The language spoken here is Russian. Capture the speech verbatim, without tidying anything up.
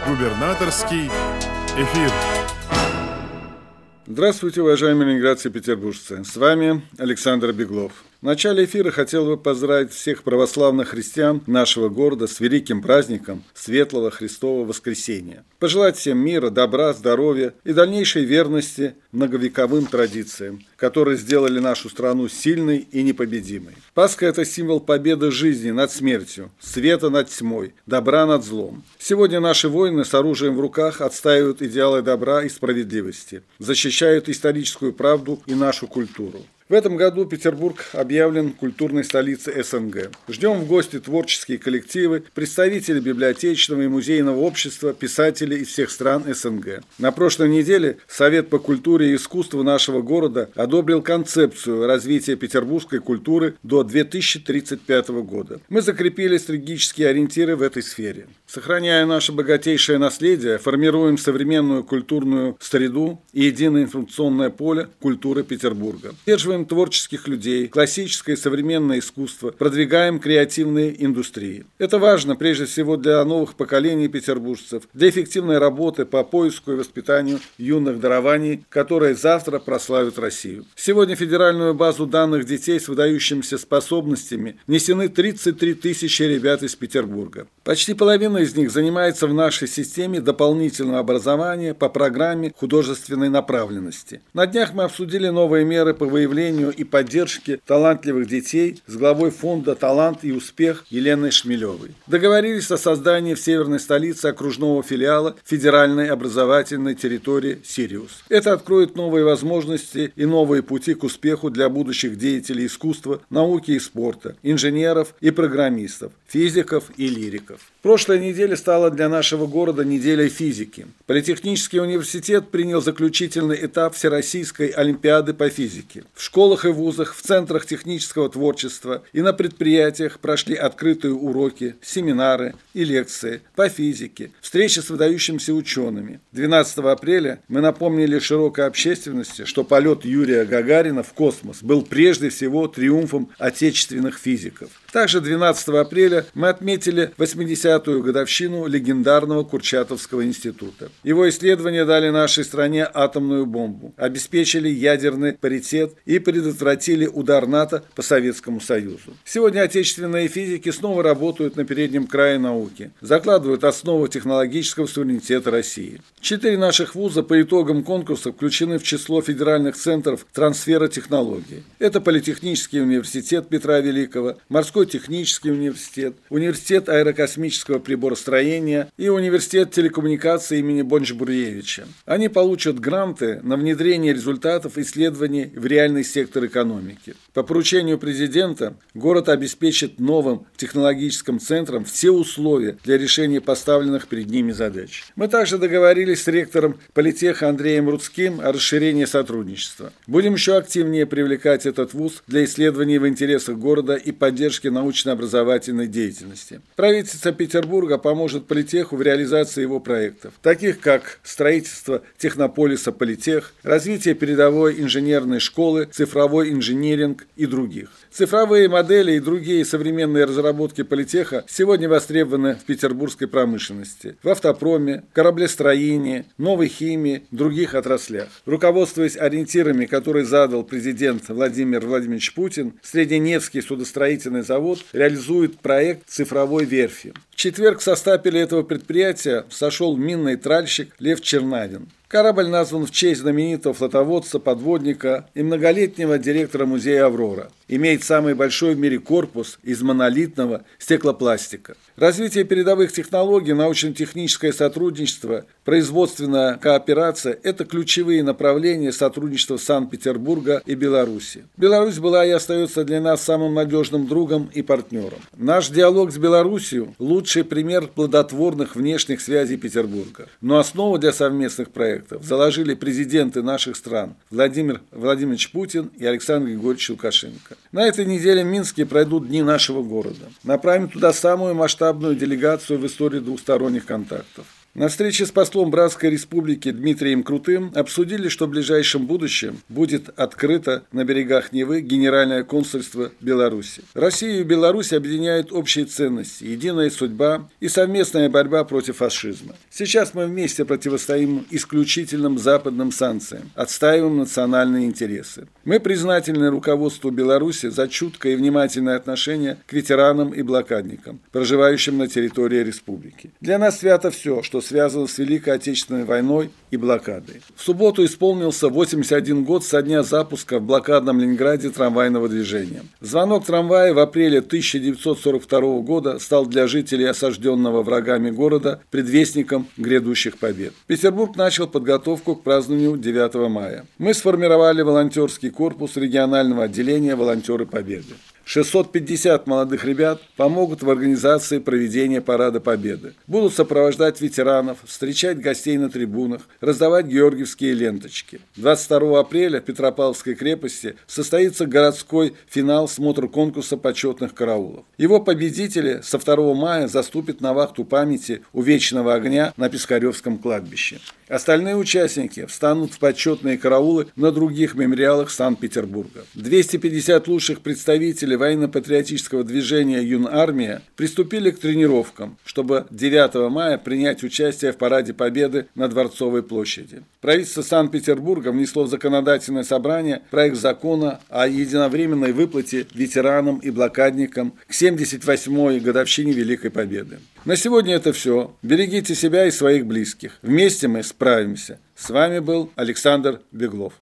Губернаторский эфир. Здравствуйте, уважаемые ленинградцы и петербуржцы. С вами Александр Беглов. В начале эфира хотел бы поздравить всех православных христиан нашего города с великим праздником Светлого Христова Воскресения. Пожелать всем мира, добра, здоровья и дальнейшей верности многовековым традициям, которые сделали нашу страну сильной и непобедимой. Пасха – это символ победы жизни над смертью, света над тьмой, добра над злом. Сегодня наши воины с оружием в руках отстаивают идеалы добра и справедливости, защищают историческую правду и нашу культуру. В этом году Петербург объявлен культурной столицей СНГ. Ждем в гости творческие коллективы, представители библиотечного и музейного общества, писателей из всех стран СНГ. На прошлой неделе Совет по культуре и искусству нашего города одобрил концепцию развития петербургской культуры до две тысячи тридцать пятого года. Мы закрепили стратегические ориентиры в этой сфере. Сохраняя наше богатейшее наследие, формируем современную культурную среду и единое информационное поле культуры Петербурга. Поддерживаем творческих людей, классическое и современное искусство, продвигаем креативные индустрии. Это важно прежде всего для новых поколений петербуржцев, для эффективной работы по поиску и воспитанию юных дарований, которые завтра прославят Россию. Сегодня в федеральную базу данных детей с выдающимися способностями внесены тридцать три тысячи ребят из Петербурга. Почти половина из них занимается в нашей системе дополнительного образования по программе художественной направленности. На днях мы обсудили новые меры по выявлению и поддержке талантливых детей с главой фонда «Талант и успех» Еленой Шмелевой. Договорились о создании в северной столице окружного филиала федеральной образовательной территории «Сириус». Это откроет новые возможности и новые пути к успеху для будущих деятелей искусства, науки и спорта, инженеров и программистов, физиков и лириков. Прошлая неделя стала для нашего города неделей физики. Политехнический университет принял заключительный этап Всероссийской олимпиады по физике. В школах и вузах, в центрах технического творчества и на предприятиях прошли открытые уроки, семинары и лекции по физике, встречи с выдающимися учеными. двенадцатого апреля мы напомнили широкой общественности, что полет Юрия Гагарина в космос был прежде всего триумфом отечественных физиков. Также двенадцатого апреля мы отметили восьмидесятую годовщину легендарного Курчатовского института. Его исследования дали нашей стране атомную бомбу, обеспечили ядерный паритет и предотвратили удар НАТО по Советскому Союзу. Сегодня отечественные физики снова работают на переднем крае науки, закладывают основу технологического суверенитета России. Четыре наших вуза по итогам конкурса включены в число федеральных центров трансфера технологий. Это Политехнический университет Петра Великого, Морской технический университет, Университет аэрокосмического приборостроения и Университет телекоммуникаций имени Бонч-Буревича. Они получат гранты на внедрение результатов исследований в реальный сектор экономики. По поручению президента город обеспечит новым технологическим центрам все условия для решения поставленных перед ними задач. Мы также договорились с ректором Политеха Андреем Рудским о расширении сотрудничества. Будем еще активнее привлекать этот вуз для исследований в интересах города и поддержки научно-образовательной деятельности. Правительство Петербурга поможет Политеху в реализации его проектов, таких как строительство технополиса Политех, развитие передовой инженерной школы, цифровой инжиниринг и других. Цифровые модели и другие современные разработки Политеха сегодня востребованы в петербургской промышленности, в автопроме, кораблестроении, новой химии, других отраслях. Руководствуясь ориентирами, которые задал президент Владимир Владимирович Путин, Средненевский судостроительный завод реализует проект цифровой верфи. В четверг в состапе этого предприятия сошел минный тральщик Лев Чернавин. Корабль назван в честь знаменитого флотоводца, подводника и многолетнего директора музея «Аврора». Имеет самый большой в мире корпус из монолитного стеклопластика. Развитие передовых технологий, научно-техническое сотрудничество, производственная кооперация – это ключевые направления сотрудничества Санкт-Петербурга и Беларуси. Беларусь была и остается для нас самым надежным другом и партнером. Наш диалог с Беларусью – лучший пример плодотворных внешних связей Петербурга. Но основу для совместных проектов заложили президенты наших стран Владимир Владимирович Путин и Александр Григорьевич Лукашенко. На этой неделе в Минске пройдут Дни нашего города. Направим туда самую масштабную делегацию в истории двусторонних контактов. На встрече с послом Братской Республики Дмитрием Крутым обсудили, что в ближайшем будущем будет открыто на берегах Невы Генеральное консульство Беларуси. Россию и Беларусь объединяют общие ценности, единая судьба и совместная борьба против фашизма. Сейчас мы вместе противостоим исключительным западным санкциям, отстаиваем национальные интересы. Мы признательны руководству Беларуси за чуткое и внимательное отношение к ветеранам и блокадникам, проживающим на территории республики. Для нас свято все, что связано с Великой Отечественной войной и блокадой. В субботу исполнился восемьдесят один год со дня запуска в блокадном Ленинграде трамвайного движения. Звонок трамвая в апреле тысяча девятьсот сорок второго года стал для жителей осажденного врагами города предвестником грядущих побед. Петербург начал подготовку к празднованию девятого мая. Мы сформировали волонтерский корпус регионального отделения «Волонтеры Победы». шестьсот пятьдесят молодых ребят помогут в организации проведения Парада Победы. Будут сопровождать ветеранов, встречать гостей на трибунах, раздавать георгиевские ленточки. двадцать второго апреля в Петропавловской крепости состоится городской финал смотра конкурса почетных караулов. Его победители со второго мая заступят на вахту памяти у Вечного огня на Пискаревском кладбище. Остальные участники встанут в почетные караулы на других мемориалах Санкт-Петербурга. двести пятьдесят лучших представителей военно-патриотического движения «Юнармия» приступили к тренировкам, чтобы девятого мая принять участие в Параде Победы на Дворцовой площади. Правительство Санкт-Петербурга внесло в законодательное собрание проект закона о единовременной выплате ветеранам и блокадникам к семьдесят восьмой годовщине Великой Победы. На сегодня это все. Берегите себя и своих близких. Вместе мы справимся. С вами был Александр Беглов.